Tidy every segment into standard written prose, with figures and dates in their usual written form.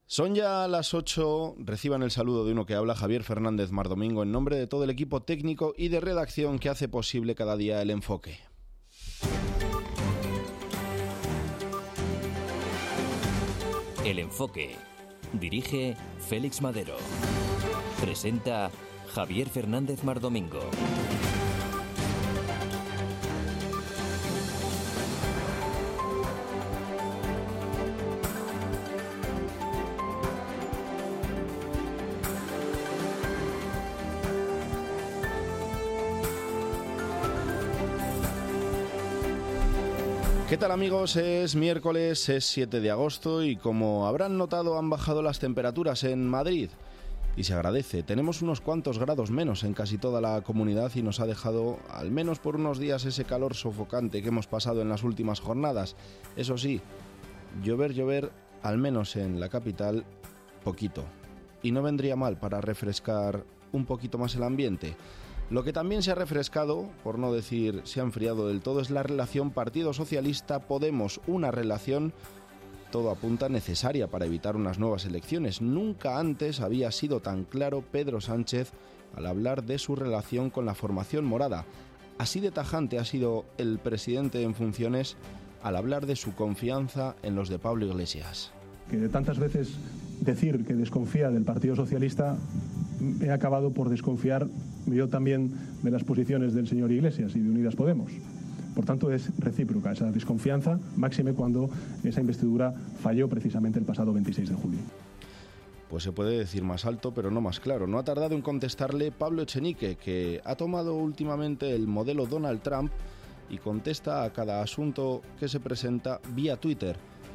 Son ya las 8, reciban el saludo de uno que habla, Javier Fernández Mardomingo, en nombre de todo el equipo técnico y de redacción que hace posible cada día el enfoque. El enfoque. Dirige Félix Madero. Presenta Javier Fernández Mardomingo. ¿Qué tal, amigos? Es miércoles, es 7 de agosto y como habrán notado han bajado las temperaturas en Madrid y se agradece. Tenemos unos cuantos grados menos en casi toda la comunidad y nos ha dejado al menos por unos días ese calor sofocante que hemos pasado en las últimas jornadas. Eso sí, llover, al menos en la capital, poquito. Y no vendría mal para refrescar un poquito más el ambiente. Lo que también se ha refrescado, por no decir se ha enfriado del todo, es la relación Partido Socialista-Podemos, una relación, todo apunta, necesaria para evitar unas nuevas elecciones. Nunca antes había sido tan claro Pedro Sánchez al hablar de su relación con la formación morada. Así de tajante ha sido el presidente en funciones al hablar de su confianza en los de Pablo Iglesias. Que de tantas veces decir que desconfía del Partido Socialista, he acabado por desconfiar yo también de las posiciones del señor Iglesias y de Unidas Podemos. Por tanto, es recíproca esa desconfianza, máxime cuando esa investidura falló precisamente el pasado 26 de julio. Pues se puede decir más alto, pero no más claro. No ha tardado en contestarle Pablo Echenique, que ha tomado últimamente el modelo Donald Trump y contesta a cada asunto que se presenta vía Twitter.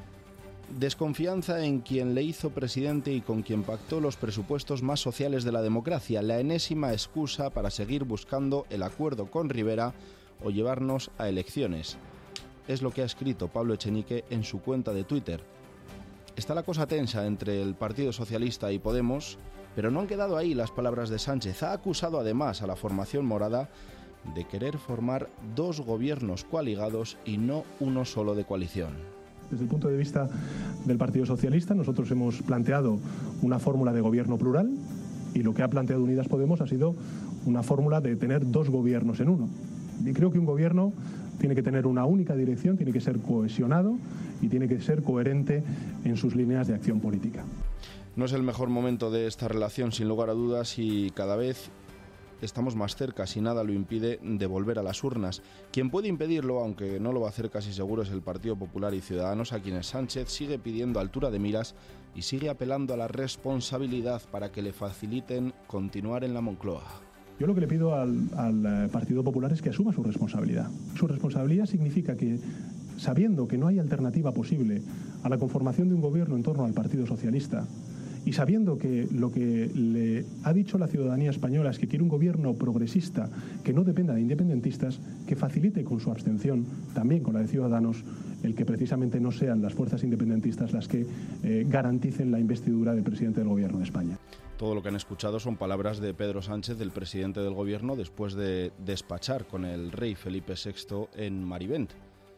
Desconfianza en quien le hizo presidente y con quien pactó los presupuestos más sociales de la democracia, la enésima excusa para seguir buscando el acuerdo con Rivera o llevarnos a elecciones. Es lo que ha escrito Pablo Echenique en su cuenta de Twitter. Está la cosa tensa entre el Partido Socialista y Podemos, pero no han quedado ahí las palabras de Sánchez. Ha acusado además a la formación morada de querer formar dos gobiernos coaligados y no uno solo de coalición. Desde el punto de vista del Partido Socialista, nosotros hemos planteado una fórmula de gobierno plural y lo que ha planteado Unidas Podemos ha sido una fórmula de tener dos gobiernos en uno. Y creo que un gobierno tiene que tener una única dirección, tiene que ser cohesionado y tiene que ser coherente en sus líneas de acción política. No es el mejor momento de esta relación, sin lugar a dudas, y cada vez estamos más cerca, si nada lo impide, de volver a las urnas. Quien puede impedirlo, aunque no lo va a hacer casi seguro, es el Partido Popular y Ciudadanos, a quienes Sánchez sigue pidiendo altura de miras y sigue apelando a la responsabilidad para que le faciliten continuar en la Moncloa. Yo lo que le pido al Partido Popular es que asuma su responsabilidad. Su responsabilidad significa que, sabiendo que no hay alternativa posible a la conformación de un gobierno en torno al Partido Socialista, y sabiendo que lo que le ha dicho la ciudadanía española es que quiere un gobierno progresista que no dependa de independentistas, que facilite con su abstención, también con la de Ciudadanos, el que precisamente no sean las fuerzas independentistas las que garanticen la investidura del presidente del Gobierno de España. Todo lo que han escuchado son palabras de Pedro Sánchez, del presidente del Gobierno, después de despachar con el rey Felipe VI en Marivent.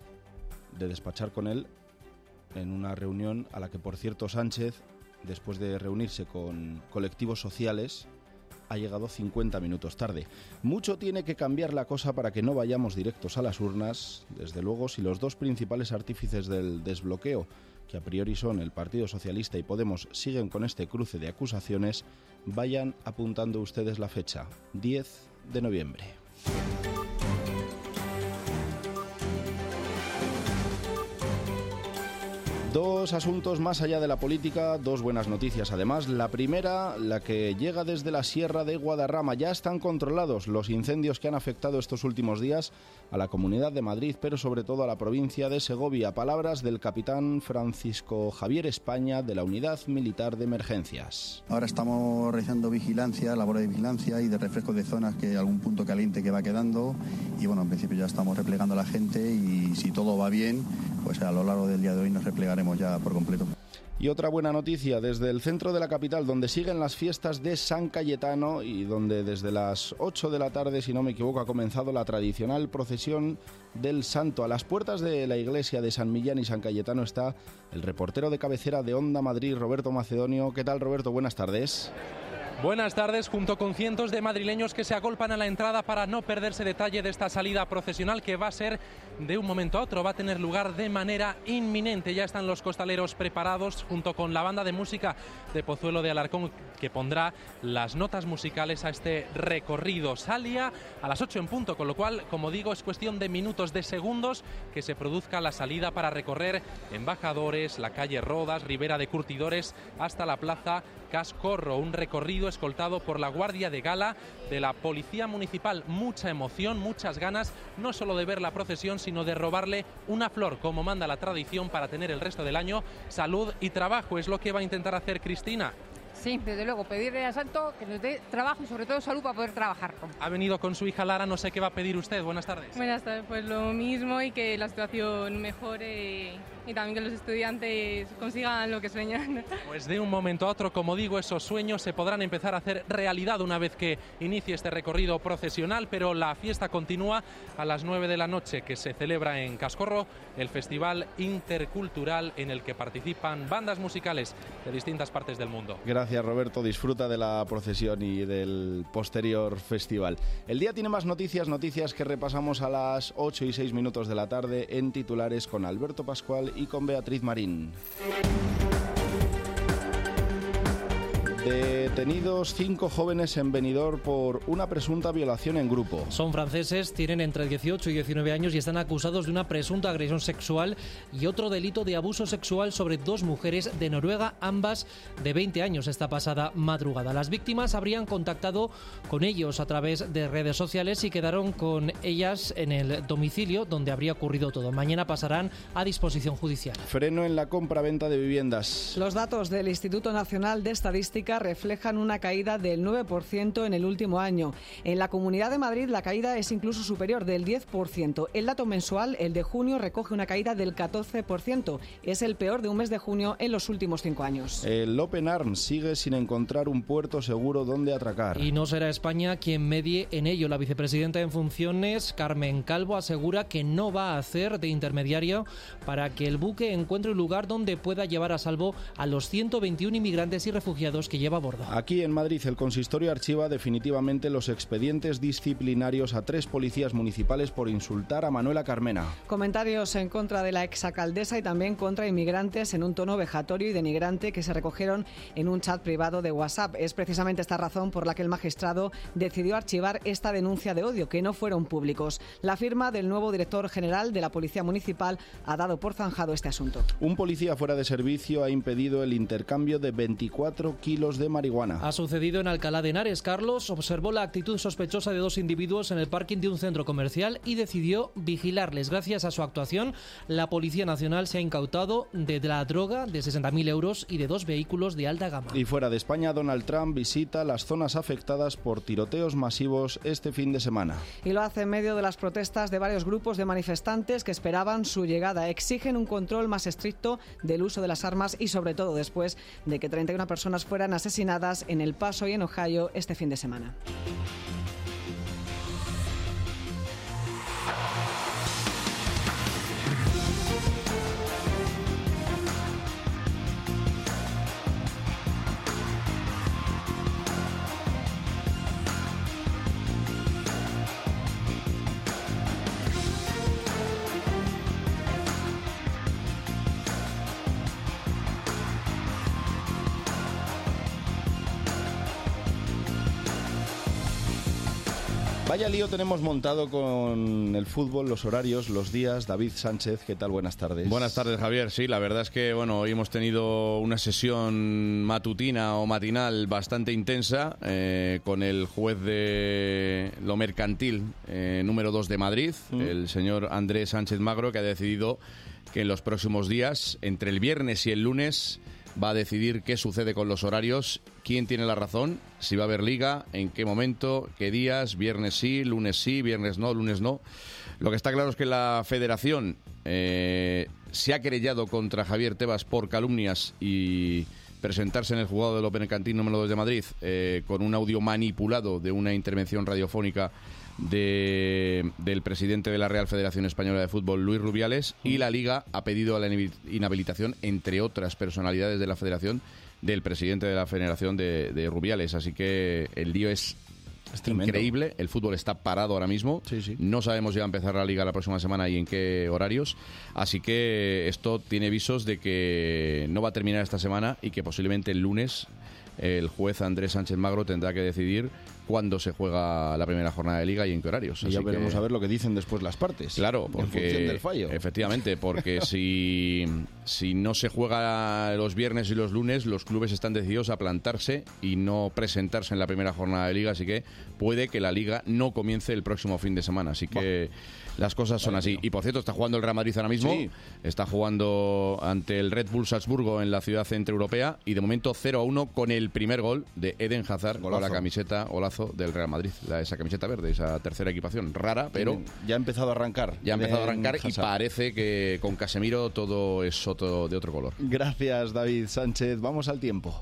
De despachar con él en una reunión a la que, por cierto, Sánchez, después de reunirse con colectivos sociales, ha llegado 50 minutos tarde. Mucho tiene que cambiar la cosa para que no vayamos directos a las urnas, desde luego, si los dos principales artífices del desbloqueo, que a priori son el Partido Socialista y Podemos, siguen con este cruce de acusaciones. Vayan apuntando ustedes la fecha, 10 de noviembre. Dos asuntos más allá de la política, dos buenas noticias además. La primera, la que llega desde la Sierra de Guadarrama. Ya están controlados los incendios que han afectado estos últimos días a la Comunidad de Madrid, pero sobre todo a la provincia de Segovia. Palabras del capitán Francisco Javier España, de la Unidad Militar de Emergencias. Ahora estamos realizando vigilancia, labores de vigilancia y de refresco de zonas, que algún punto caliente que va quedando. Y bueno, en principio ya estamos replegando a la gente y si todo va bien, pues a lo largo del día de hoy nos replegaremos ya por completo. Y otra buena noticia desde el centro de la capital, donde siguen las fiestas de San Cayetano y donde desde las 8 de la tarde, si no me equivoco, ha comenzado la tradicional procesión del Santo. A las puertas de la iglesia de San Millán y San Cayetano está el reportero de cabecera de Onda Madrid, Roberto Macedonio. ¿Qué tal, Roberto? Buenas tardes. Buenas tardes, junto con cientos de madrileños que se agolpan a la entrada para no perderse detalle de esta salida procesional que va a ser de un momento a otro, va a tener lugar de manera inminente. Ya están los costaleros preparados junto con la banda de música de Pozuelo de Alarcón que pondrá las notas musicales a este recorrido. Salía a las 8 en punto, con lo cual, como digo, es cuestión de minutos, de segundos que se produzca la salida para recorrer Embajadores, la calle Rodas, Ribera de Curtidores hasta la plaza Cascorro, un recorrido escoltado por la Guardia de Gala de la Policía Municipal. Mucha emoción, muchas ganas, no solo de ver la procesión, sino de robarle una flor, como manda la tradición, para tener el resto del año salud y trabajo. Es lo que va a intentar hacer Cristina. Sí, desde luego, pedirle al Santo que nos dé trabajo y sobre todo salud para poder trabajar. Ha venido con su hija Lara, no sé qué va a pedir usted. Buenas tardes. Buenas tardes, pues lo mismo y que la situación mejore y también que los estudiantes consigan lo que sueñan. Pues de un momento a otro, como digo, esos sueños se podrán empezar a hacer realidad una vez que inicie este recorrido procesional, pero la fiesta continúa a las 9 de la noche, que se celebra en Cascorro, el festival intercultural en el que participan bandas musicales de distintas partes del mundo. Gracias, Roberto. Disfruta de la procesión y del posterior festival. El día tiene más noticias que repasamos a las 8 y 6 minutos de la tarde en titulares con Alberto Pascual y con Beatriz Marín. Detenidos 5 jóvenes en Benidorm por una presunta violación en grupo. Son franceses, tienen entre 18 y 19 años y están acusados de una presunta agresión sexual y otro delito de abuso sexual sobre 2 mujeres de Noruega, ambas de 20 años esta pasada madrugada. Las víctimas habrían contactado con ellos a través de redes sociales y quedaron con ellas en el domicilio donde habría ocurrido todo. Mañana pasarán a disposición judicial. Freno en la compra-venta de viviendas. Los datos del Instituto Nacional de Estadística reflejan una caída del 9% en el último año. En la Comunidad de Madrid la caída es incluso superior, del 10%. El dato mensual, el de junio, recoge una caída del 14%. Es el peor de un mes de junio en los últimos 5 años. El Open Arms sigue sin encontrar un puerto seguro donde atracar. Y no será España quien medie en ello. La vicepresidenta en funciones, Carmen Calvo, asegura que no va a hacer de intermediario para que el buque encuentre un lugar donde pueda llevar a salvo a los 121 inmigrantes y refugiados que lleva a bordo. Aquí en Madrid el consistorio archiva definitivamente los expedientes disciplinarios a 3 policías municipales por insultar a Manuela Carmena. Comentarios en contra de la exalcaldesa y también contra inmigrantes en un tono vejatorio y denigrante que se recogieron en un chat privado de WhatsApp. Es precisamente esta razón por la que el magistrado decidió archivar esta denuncia de odio, que no fueron públicos. La firma del nuevo director general de la Policía Municipal ha dado por zanjado este asunto. Un policía fuera de servicio ha impedido el intercambio de 24 kilos de marihuana. Ha sucedido en Alcalá de Henares. Carlos observó la actitud sospechosa de 2 individuos en el parking de un centro comercial y decidió vigilarles. Gracias a su actuación, la Policía Nacional se ha incautado de la droga de 60.000 euros y de 2 vehículos de alta gama. Y fuera de España, Donald Trump visita las zonas afectadas por tiroteos masivos este fin de semana. Y lo hace en medio de las protestas de varios grupos de manifestantes que esperaban su llegada. Exigen un control más estricto del uso de las armas y sobre todo después de que 31 personas fueran asesinadas en El Paso y en Ohio este fin de semana. Vaya lío tenemos montado con el fútbol, los horarios, los días. David Sánchez, ¿qué tal? Buenas tardes. Buenas tardes, Javier. Sí, la verdad es que hoy hemos tenido una sesión matutina o matinal bastante intensa con el juez de lo mercantil número 2 de Madrid, el señor Andrés Sánchez Magro, que ha decidido que en los próximos días, entre el viernes y el lunes, va a decidir qué sucede con los horarios, quién tiene la razón, si va a haber liga, en qué momento, qué días, viernes sí, lunes no. Lo que está claro es que la federación se ha querellado contra Javier Tebas por calumnias y presentarse en el juzgado del Lo Mercantil número 2 de Madrid con un audio manipulado de una intervención radiofónica del presidente de la Real Federación Española de Fútbol, Luis Rubiales, y la Liga ha pedido la inhabilitación, entre otras personalidades de la Federación, del presidente de la Federación de Rubiales. Así que el lío es increíble. El fútbol está parado ahora mismo. Sí. No sabemos si va a empezar la Liga la próxima semana y en qué horarios. Así que esto tiene visos de que no va a terminar esta semana y que posiblemente el lunes el juez Andrés Sánchez Magro tendrá que decidir cuándo se juega la primera jornada de Liga y en qué horarios. Y ya veremos a ver lo que dicen después las partes. Claro, porque, en función del fallo. Efectivamente, porque si no se juega los viernes y los lunes, los clubes están decididos a plantarse y no presentarse en la primera jornada de Liga, así que puede que la Liga no comience el próximo fin de semana. Así que las cosas son así. Y por cierto, está jugando el Real Madrid ahora mismo. Sí. Está jugando ante el Red Bull Salzburgo en la ciudad centroeuropea y de momento 0-1 con el primer gol de Eden Hazard con la camiseta golazo del Real Madrid. Esa camiseta verde, esa tercera equipación rara, pero ya ha empezado a arrancar. Ya ha empezado a arrancar y parece que con Casemiro todo es de otro color. Gracias, David Sánchez. Vamos al tiempo.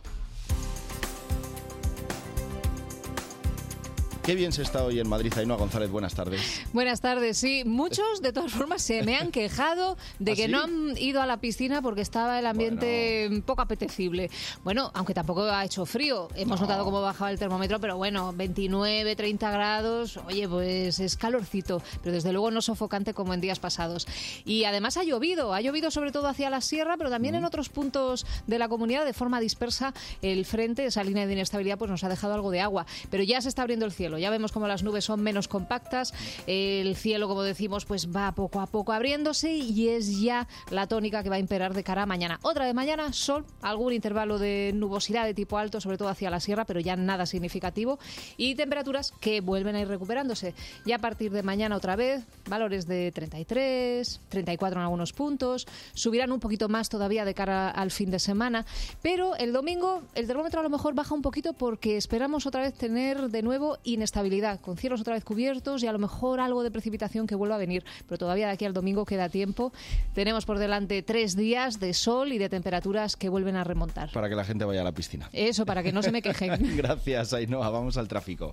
Qué bien se está hoy en Madrid. Ainhoa González, buenas tardes. Buenas tardes, sí. Muchos, de todas formas, se me han quejado de que no han ido a la piscina porque estaba el ambiente poco apetecible. Bueno, aunque tampoco ha hecho frío. Hemos notado cómo bajaba el termómetro, pero bueno, 29, 30 grados. Oye, pues es calorcito, pero desde luego no sofocante como en días pasados. Y además ha llovido sobre todo hacia la sierra, pero también en otros puntos de la comunidad de forma dispersa. El frente, esa línea de inestabilidad, pues nos ha dejado algo de agua. Pero ya se está abriendo el cielo. Ya vemos como las nubes son menos compactas, el cielo, como decimos, pues va poco a poco abriéndose y es ya la tónica que va a imperar de cara a mañana. Otra de mañana, sol, algún intervalo de nubosidad de tipo alto, sobre todo hacia la sierra, pero ya nada significativo, y temperaturas que vuelven a ir recuperándose. Ya a partir de mañana otra vez, valores de 33, 34 en algunos puntos, subirán un poquito más todavía de cara al fin de semana, pero el domingo el termómetro a lo mejor baja un poquito porque esperamos otra vez tener de nuevo inestabilidad, con cielos otra vez cubiertos y a lo mejor algo de precipitación que vuelva a venir, pero todavía de aquí al domingo queda tiempo. Tenemos por delante 3 días de sol y de temperaturas que vuelven a remontar. Para que la gente vaya a la piscina. Eso, para que no se me quejen. Gracias, Ainhoa. Vamos al tráfico.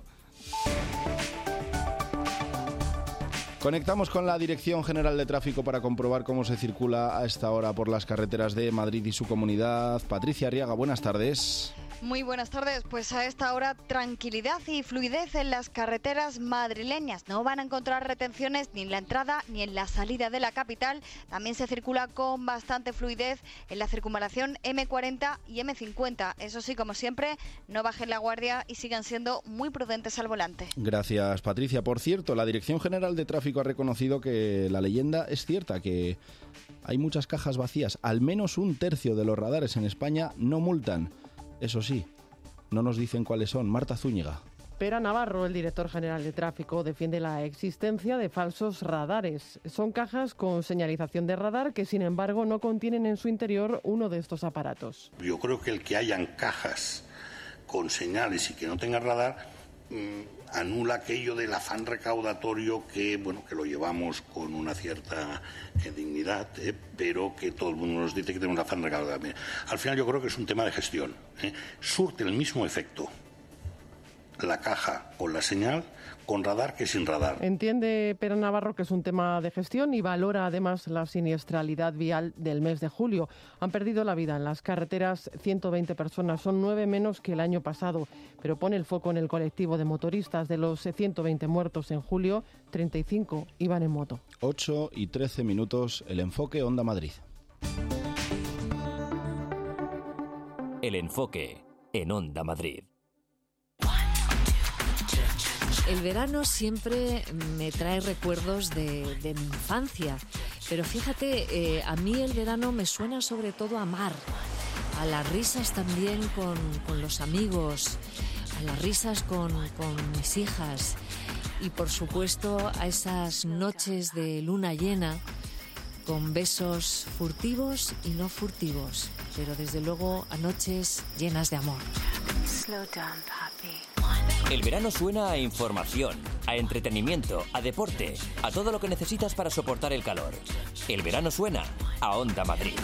Conectamos con la Dirección General de Tráfico para comprobar cómo se circula a esta hora por las carreteras de Madrid y su comunidad. Patricia Arriaga, buenas tardes. Muy buenas tardes. Pues a esta hora tranquilidad y fluidez en las carreteras madrileñas. No van a encontrar retenciones ni en la entrada ni en la salida de la capital. También se circula con bastante fluidez en la circunvalación M40 y M50. Eso sí, como siempre, no bajen la guardia y sigan siendo muy prudentes al volante. Gracias, Patricia. Por cierto, la Dirección General de Tráfico ha reconocido que la leyenda es cierta, que hay muchas cajas vacías. Al menos 1/3 de los radares en España no multan. Eso sí, no nos dicen cuáles son. Marta Zúñiga. Pera Navarro, el director general de tráfico, defiende la existencia de falsos radares. Son cajas con señalización de radar que, sin embargo, no contienen en su interior uno de estos aparatos. Yo creo que el que hayan cajas con señales y que no tengan radar anula aquello del afán recaudatorio que lo llevamos con una cierta dignidad, pero que todo el mundo nos dice que tenemos afán recaudatorio. Al final yo creo que es un tema de gestión. Surte el mismo efecto la caja con la señal con radar que sin radar. Entiende Pera Navarro que es un tema de gestión y valora además la siniestralidad vial del mes de julio. Han perdido la vida en las carreteras 120 personas, son 9 menos que el año pasado, pero pone el foco en el colectivo de motoristas. De los 120 muertos en julio, 35 iban en moto. 8:13, el enfoque Onda Madrid. El enfoque en Onda Madrid. El verano siempre me trae recuerdos de mi infancia, pero fíjate, a mí el verano me suena sobre todo a mar, a las risas también con los amigos, a las risas con mis hijas y por supuesto a esas noches de luna llena con besos furtivos y no furtivos, pero desde luego a noches llenas de amor. El verano suena a información, a entretenimiento, a deporte, a todo lo que necesitas para soportar el calor. El verano suena a Onda Madrid.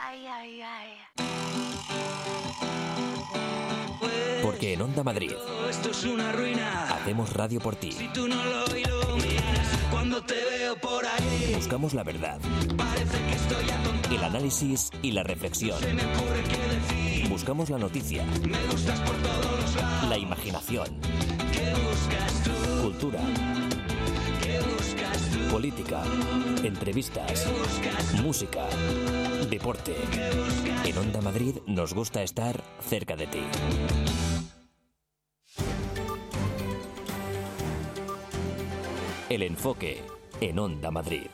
Porque en Onda Madrid esto es una ruina. Hacemos radio por ti. Si tú no lo iluminas, cuando te veo por ahí, buscamos la verdad, parece que estoy atontado. el análisis y la reflexión. Se me ocurre qué decir. Buscamos la noticia, Me gustas por todos los lados. la imaginación, ¿Qué buscas tú? cultura, ¿Qué buscas tú? política, entrevistas, música, deporte. En Onda Madrid nos gusta estar cerca de ti. El enfoque en Onda Madrid.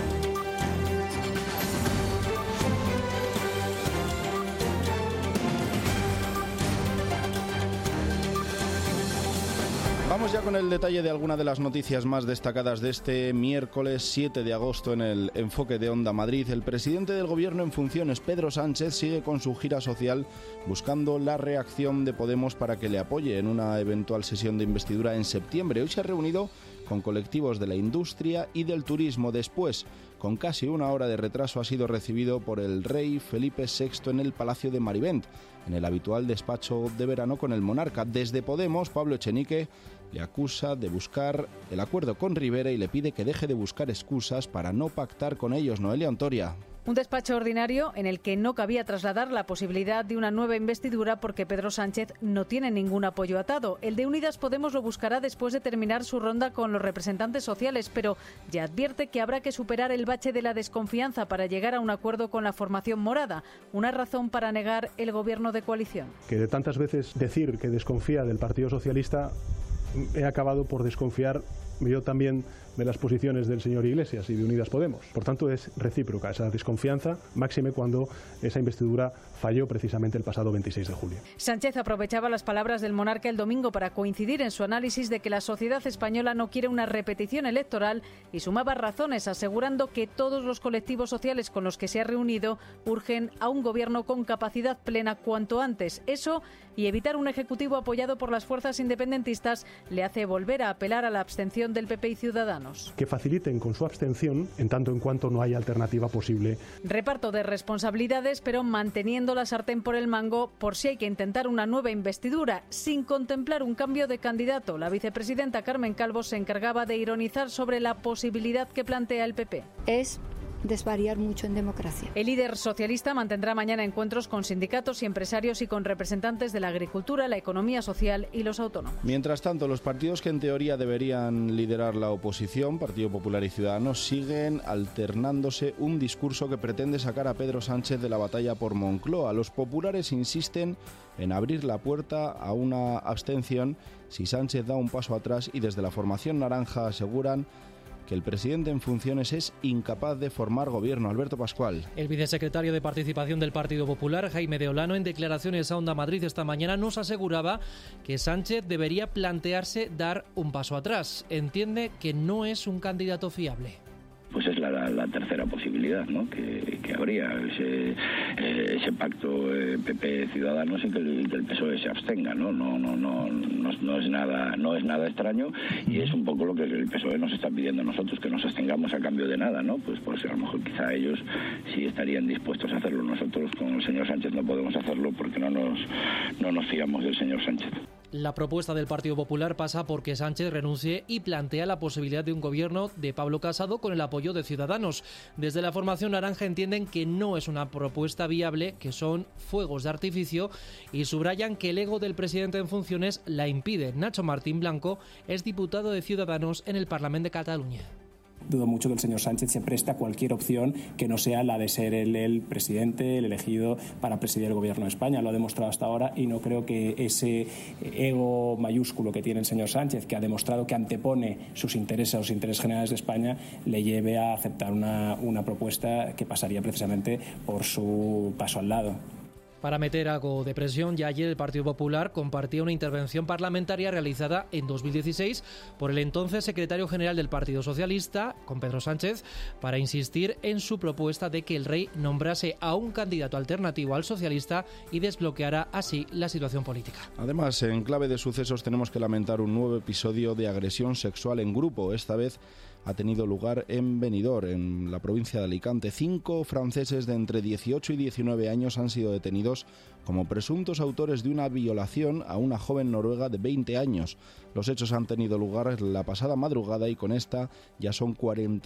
Vamos ya con el detalle de alguna de las noticias más destacadas de este miércoles 7 de agosto en el enfoque de Onda Madrid. El presidente del Gobierno en funciones, Pedro Sánchez, sigue con su gira social buscando la reacción de Podemos para que le apoye en una eventual sesión de investidura en septiembre. Hoy se ha reunido con colectivos de la industria y del turismo. Después, con casi una hora de retraso, ha sido recibido por el rey Felipe VI en el Palacio de Marivent, en el habitual despacho de verano con el monarca. Desde Podemos, Pablo Echenique le acusa de buscar el acuerdo con Rivera y le pide que deje de buscar excusas para no pactar con ellos. Noelia Ontoria. Un despacho ordinario en el que no cabía trasladar la posibilidad de una nueva investidura porque Pedro Sánchez no tiene ningún apoyo atado. El de Unidas Podemos lo buscará después de terminar su ronda con los representantes sociales, pero ya advierte que habrá que superar el bache de la desconfianza para llegar a un acuerdo con la formación morada, una razón para negar el gobierno de coalición. Que de tantas veces decir que desconfía del Partido Socialista, he acabado por desconfiar yo también de las posiciones del señor Iglesias y de Unidas Podemos. Por tanto, es recíproca esa desconfianza, máxime cuando esa investidura falló precisamente el pasado 26 de julio. Sánchez aprovechaba las palabras del monarca el domingo para coincidir en su análisis de que la sociedad española no quiere una repetición electoral y sumaba razones, asegurando que todos los colectivos sociales con los que se ha reunido urgen a un gobierno con capacidad plena cuanto antes. Eso y evitar un ejecutivo apoyado por las fuerzas independentistas le hace volver a apelar a la abstención del PP y Ciudadanos. Que faciliten con su abstención en tanto en cuanto no haya alternativa posible. Reparto de responsabilidades, pero manteniendo la sartén por el mango por si hay que intentar una nueva investidura, sin contemplar un cambio de candidato. La vicepresidenta Carmen Calvo se encargaba de ironizar sobre la posibilidad que plantea el PP. Es desvariar mucho en democracia. El líder socialista mantendrá mañana encuentros con sindicatos y empresarios y con representantes de la agricultura, la economía social y los autónomos. Mientras tanto, los partidos que en teoría deberían liderar la oposición, Partido Popular y Ciudadanos, siguen alternándose un discurso que pretende sacar a Pedro Sánchez de la batalla por Moncloa. Los populares insisten en abrir la puerta a una abstención si Sánchez da un paso atrás y desde la formación naranja aseguran que el presidente en funciones es incapaz de formar gobierno. Alberto Pascual. El vicesecretario de Participación del Partido Popular, Jaime de Olano, en declaraciones a Onda Madrid esta mañana nos aseguraba que Sánchez debería plantearse dar un paso atrás. Entiende que no es un candidato fiable. Pues es la tercera posibilidad, ¿no? que habría ese pacto PP-Ciudadanos y que el PSOE se abstenga, ¿no? No es nada extraño y es un poco lo que el PSOE nos está pidiendo a nosotros, que nos abstengamos a cambio de nada, ¿no? Pues a lo mejor quizá ellos sí estarían dispuestos a hacerlo. Nosotros con el señor Sánchez no podemos hacerlo porque no nos fiamos del señor Sánchez. La propuesta del Partido Popular pasa por que Sánchez renuncie y plantea la posibilidad de un gobierno de Pablo Casado con el apoyo de Ciudadanos. Desde la formación naranja entienden que no es una propuesta viable, que son fuegos de artificio y subrayan que el ego del presidente en funciones la impide. Nacho Martín Blanco es diputado de Ciudadanos en el Parlamento de Cataluña. Dudo mucho que el señor Sánchez se preste a cualquier opción que no sea la de ser el presidente, el elegido para presidir el gobierno de España. Lo ha demostrado hasta ahora y no creo que ese ego mayúsculo que tiene el señor Sánchez, que ha demostrado que antepone sus intereses a los intereses generales de España, le lleve a aceptar una propuesta que pasaría precisamente por su paso al lado. para meter algo de presión. Ya ayer el Partido Popular compartía una intervención parlamentaria realizada en 2016 por el entonces secretario general del Partido Socialista, con Pedro Sánchez, para insistir en su propuesta de que el rey nombrase a un candidato alternativo al socialista y desbloqueara así la situación política. Además, en clave de sucesos tenemos que lamentar un nuevo episodio de agresión sexual en grupo. Esta vez ha tenido lugar en Benidorm, en la provincia de Alicante. 5 franceses de entre 18 y 19 años han sido detenidos como presuntos autores de una violación a una joven noruega de 20 años. Los hechos han tenido lugar la pasada madrugada y con esta ya son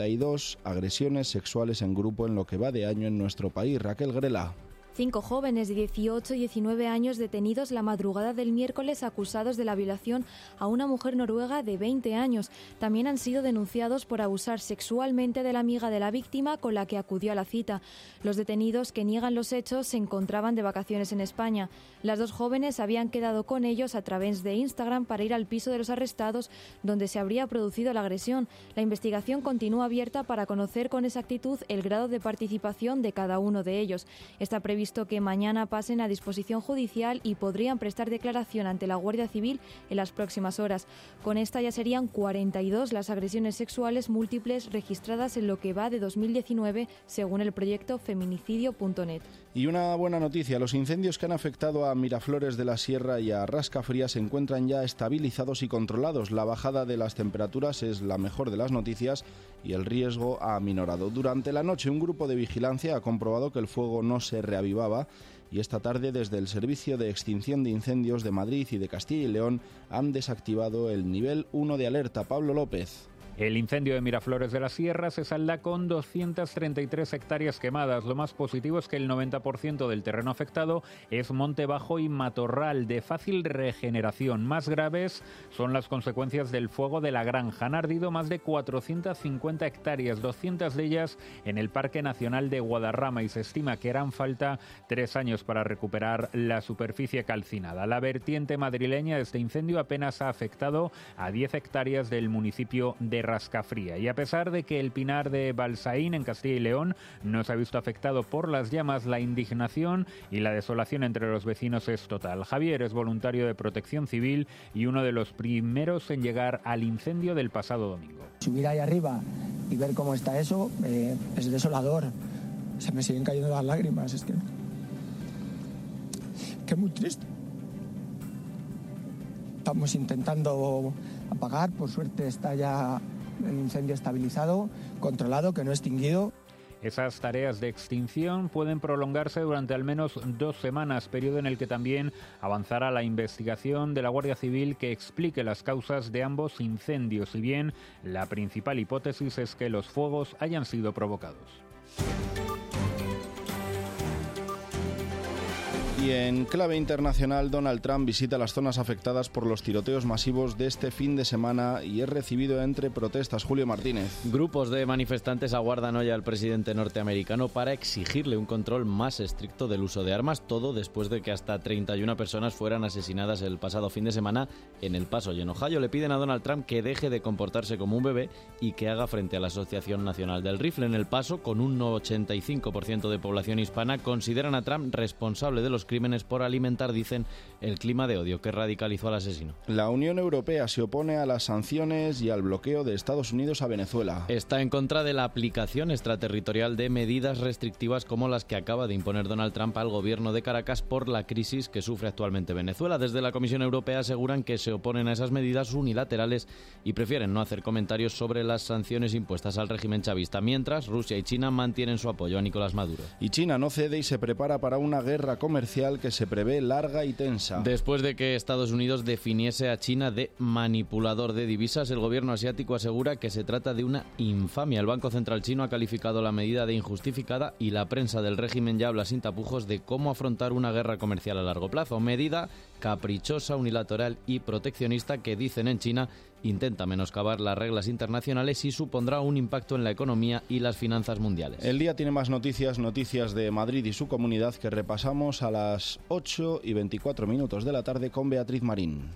42 agresiones sexuales en grupo en lo que va de año en nuestro país. Raquel Grela. 5 jóvenes de 18 y 19 años detenidos la madrugada del miércoles acusados de la violación a una mujer noruega de 20 años. También han sido denunciados por abusar sexualmente de la amiga de la víctima con la que acudió a la cita. Los detenidos que niegan los hechos se encontraban de vacaciones en España. Las 2 jóvenes habían quedado con ellos a través de Instagram para ir al piso de los arrestados donde se habría producido la agresión. La investigación continúa abierta para conocer con exactitud el grado de participación de cada uno de ellos. Está previsto que mañana pasen a disposición judicial y podrían prestar declaración ante la Guardia Civil en las próximas horas. Con esta ya serían 42 las agresiones sexuales múltiples registradas en lo que va de 2019, según el proyecto feminicidio.net. Y una buena noticia, los incendios que han afectado a Miraflores de la Sierra y a Rascafría se encuentran ya estabilizados y controlados. La bajada de las temperaturas es la mejor de las noticias y el riesgo ha aminorado. Durante la noche un grupo de vigilancia ha comprobado que el fuego no se reavivaba y esta tarde desde el Servicio de Extinción de Incendios de Madrid y de Castilla y León han desactivado el nivel 1 de alerta. Pablo López. El incendio de Miraflores de la Sierra se salda con 233 hectáreas quemadas. Lo más positivo es que el 90% del terreno afectado es monte bajo y matorral de fácil regeneración. Más graves son las consecuencias del fuego de la granja. Han ardido más de 450 hectáreas, 200 de ellas en el Parque Nacional de Guadarrama, y se estima que harán falta 3 años para recuperar la superficie calcinada. La vertiente madrileña de este incendio apenas ha afectado a 10 hectáreas del municipio de Rascafría, y a pesar de que el Pinar de Balsaín en Castilla y León no se ha visto afectado por las llamas, la indignación y la desolación entre los vecinos es total. Javier es voluntario de Protección Civil y uno de los primeros en llegar al incendio del pasado domingo. Subir ahí arriba y ver cómo está eso es desolador. Se me siguen cayendo las lágrimas, es que es muy triste. Estamos intentando apagar, por suerte está ya el incendio estabilizado, controlado, que no extinguido. Esas tareas de extinción pueden prolongarse durante al menos 2 semanas, periodo en el que también avanzará la investigación de la Guardia Civil que explique las causas de ambos incendios, si bien la principal hipótesis es que los fuegos hayan sido provocados. Y en clave internacional, Donald Trump visita las zonas afectadas por los tiroteos masivos de este fin de semana y es recibido entre protestas. Julio Martínez. Grupos de manifestantes aguardan hoy al presidente norteamericano para exigirle un control más estricto del uso de armas, todo después de que hasta 31 personas fueran asesinadas el pasado fin de semana en El Paso y en Ohio. Le piden a Donald Trump que deje de comportarse como un bebé y que haga frente a la Asociación Nacional del Rifle. En El Paso, con un 85% de población hispana, consideran a Trump responsable de los crímenes por alimentar, dicen, el clima de odio que radicalizó al asesino. La Unión Europea se opone a las sanciones y al bloqueo de Estados Unidos a Venezuela. Está en contra de la aplicación extraterritorial de medidas restrictivas como las que acaba de imponer Donald Trump al gobierno de Caracas por la crisis que sufre actualmente Venezuela. Desde la Comisión Europea aseguran que se oponen a esas medidas unilaterales y prefieren no hacer comentarios sobre las sanciones impuestas al régimen chavista, mientras Rusia y China mantienen su apoyo a Nicolás Maduro. Y China no cede y se prepara para una guerra comercial que se prevé larga y tensa. Después de que Estados Unidos definiese a China de manipulador de divisas, el gobierno asiático asegura que se trata de una infamia. El Banco Central chino ha calificado la medida de injustificada y la prensa del régimen ya habla sin tapujos de cómo afrontar una guerra comercial a largo plazo. Medida caprichosa, unilateral y proteccionista que, dicen en China, intenta menoscabar las reglas internacionales y supondrá un impacto en la economía y las finanzas mundiales. El día tiene más noticias de Madrid y su comunidad que repasamos a las 8:24 de la tarde con Beatriz Marín.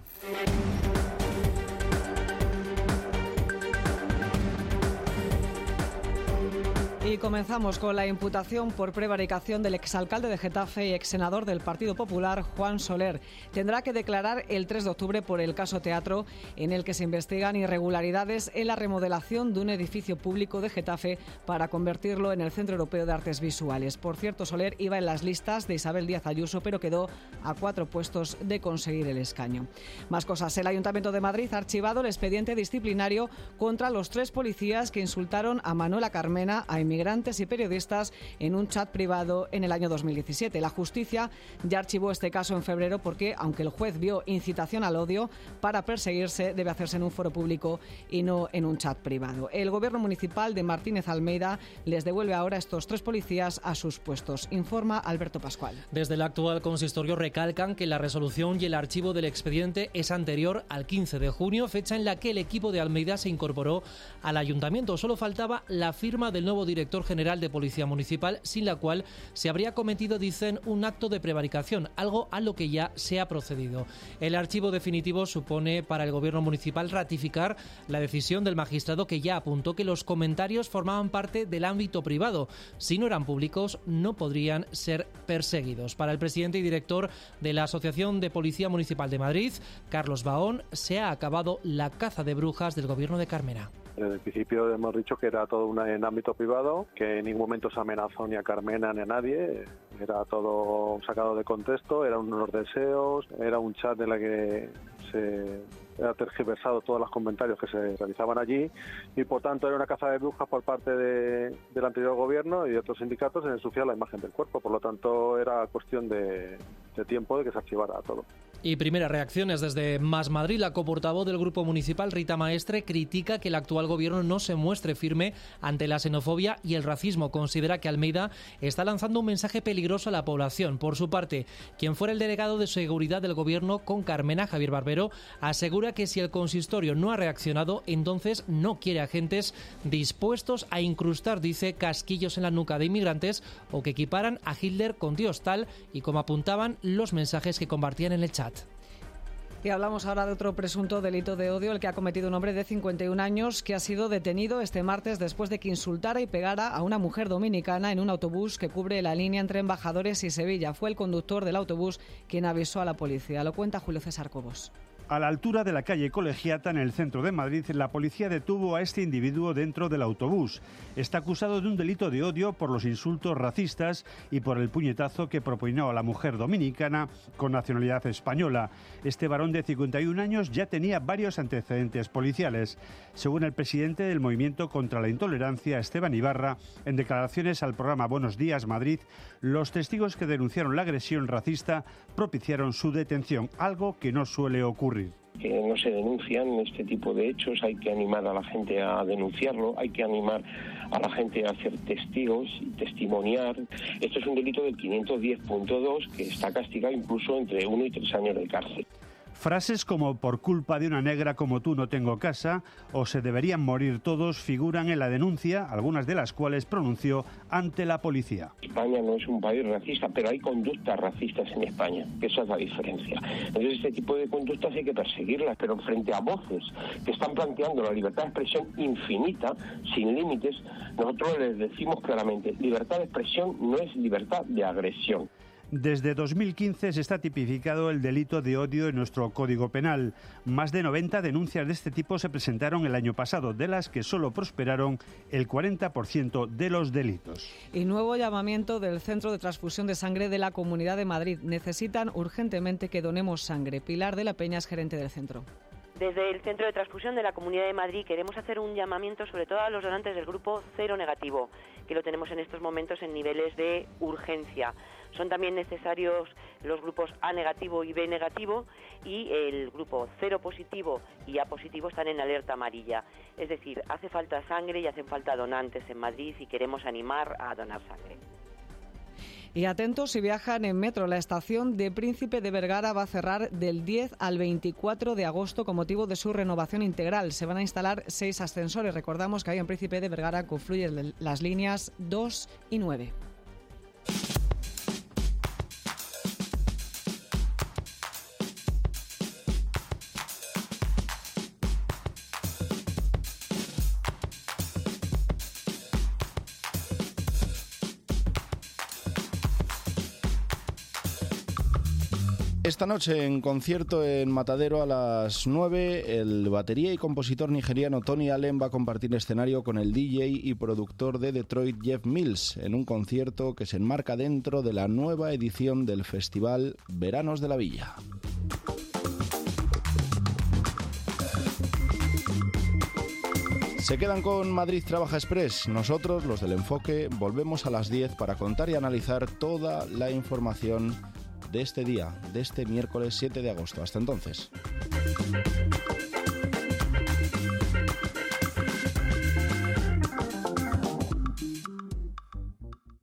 Y comenzamos con la imputación por prevaricación del exalcalde de Getafe y exsenador del Partido Popular, Juan Soler. Tendrá que declarar el 3 de octubre por el caso Teatro, en el que se investigan irregularidades en la remodelación de un edificio público de Getafe para convertirlo en el Centro Europeo de Artes Visuales. Por cierto, Soler iba en las listas de Isabel Díaz Ayuso, pero quedó a 4 puestos de conseguir el escaño. Más cosas. El Ayuntamiento de Madrid ha archivado el expediente disciplinario contra los 3 policías que insultaron a Manuela Carmena, a inmigrantes y periodistas en un chat privado en el año 2017. La justicia ya archivó este caso en febrero porque, aunque el juez vio incitación al odio, para perseguirse debe hacerse en un foro público y no en un chat privado. El gobierno municipal de Martínez Almeida les devuelve ahora a estos 3 policías a sus puestos. Informa Alberto Pascual. Desde el actual consistorio recalcan que la resolución y el archivo del expediente es anterior al 15 de junio, fecha en la que el equipo de Almeida se incorporó al ayuntamiento. Solo faltaba la firma del nuevo director general de Policía Municipal, sin la cual se habría cometido, dicen, un acto de prevaricación, algo a lo que ya se ha procedido. El archivo definitivo supone para el gobierno municipal ratificar la decisión del magistrado, que ya apuntó que los comentarios formaban parte del ámbito privado. Si no eran públicos, no podrían ser perseguidos. Para el presidente y director de la Asociación de Policía Municipal de Madrid, Carlos Baón, se ha acabado la caza de brujas del gobierno de Carmena. Desde el principio hemos dicho que era todo en ámbito privado, que en ningún momento se amenazó ni a Carmena ni a nadie, era todo sacado de contexto, eran unos deseos, era un chat en el que se ha tergiversado todos los comentarios que se realizaban allí y por tanto era una caza de brujas por parte del anterior gobierno y de otros sindicatos en ensuciar la imagen del cuerpo, por lo tanto era cuestión de tiempo de que se archivara todo. Y primeras reacciones desde Más Madrid. La coportavoz del Grupo Municipal, Rita Maestre, critica que el actual gobierno no se muestre firme ante la xenofobia y el racismo. Considera que Almeida está lanzando un mensaje peligroso a la población. Por su parte, quien fuera el delegado de seguridad del gobierno con Carmena, Javier Barbero, asegura que si el consistorio no ha reaccionado, entonces no quiere agentes dispuestos a incrustar, dice, casquillos en la nuca de inmigrantes o que equiparan a Hitler con Dios, tal y como apuntaban los mensajes que compartían en el chat. Y hablamos ahora de otro presunto delito de odio, el que ha cometido un hombre de 51 años que ha sido detenido este martes después de que insultara y pegara a una mujer dominicana en un autobús que cubre la línea entre Embajadores y Sevilla. Fue el conductor del autobús quien avisó a la policía. Lo cuenta Julio César Cobos. A la altura de la calle Colegiata, en el centro de Madrid, la policía detuvo a este individuo dentro del autobús. Está acusado de un delito de odio por los insultos racistas y por el puñetazo que propinó a la mujer dominicana con nacionalidad española. Este varón de 51 años ya tenía varios antecedentes policiales. Según el presidente del Movimiento contra la Intolerancia, Esteban Ibarra, en declaraciones al programa Buenos Días Madrid, los testigos que denunciaron la agresión racista propiciaron su detención, algo que no suele ocurrir. Que no se denuncian este tipo de hechos, hay que animar a la gente a denunciarlo, hay que animar a la gente a hacer testigos y testimoniar. Esto es un delito del 510.2 que está castigado incluso entre 1 y 3 años de cárcel. Frases como "por culpa de una negra como tú no tengo casa" o "se deberían morir todos" figuran en la denuncia, algunas de las cuales pronunció ante la policía. España no es un país racista, pero hay conductas racistas en España, esa es la diferencia. Entonces este tipo de conductas hay que perseguirlas, pero frente a voces que están planteando la libertad de expresión infinita, sin límites, nosotros les decimos claramente, libertad de expresión no es libertad de agresión. Desde 2015 se está tipificado el delito de odio en nuestro Código Penal. Más de 90 denuncias de este tipo se presentaron el año pasado, de las que solo prosperaron el 40% de los delitos. Y nuevo llamamiento del Centro de Transfusión de Sangre de la Comunidad de Madrid. Necesitan urgentemente que donemos sangre. Pilar de la Peña es gerente del centro. Desde el Centro de Transfusión de la Comunidad de Madrid queremos hacer un llamamiento sobre todo a los donantes del grupo cero negativo, que lo tenemos en estos momentos en niveles de urgencia. Son también necesarios los grupos A negativo y B negativo, y el grupo cero positivo y A positivo están en alerta amarilla. Es decir, hace falta sangre y hacen falta donantes en Madrid y queremos animar a donar sangre. Y atentos si viajan en metro, la estación de Príncipe de Vergara va a cerrar del 10 al 24 de agosto con motivo de su renovación integral. Se van a instalar 6 ascensores. Recordamos que ahí en Príncipe de Vergara confluyen las líneas 2 y 9. Esta noche en concierto en Matadero a las 9, el batería y compositor nigeriano Tony Allen va a compartir escenario con el DJ y productor de Detroit Jeff Mills en un concierto que se enmarca dentro de la nueva edición del festival Veranos de la Villa. Se quedan con Madrid Trabaja Express. Nosotros, los del Enfoque, volvemos a las 10 para contar y analizar toda la información de este día, de este miércoles 7 de agosto. Hasta entonces.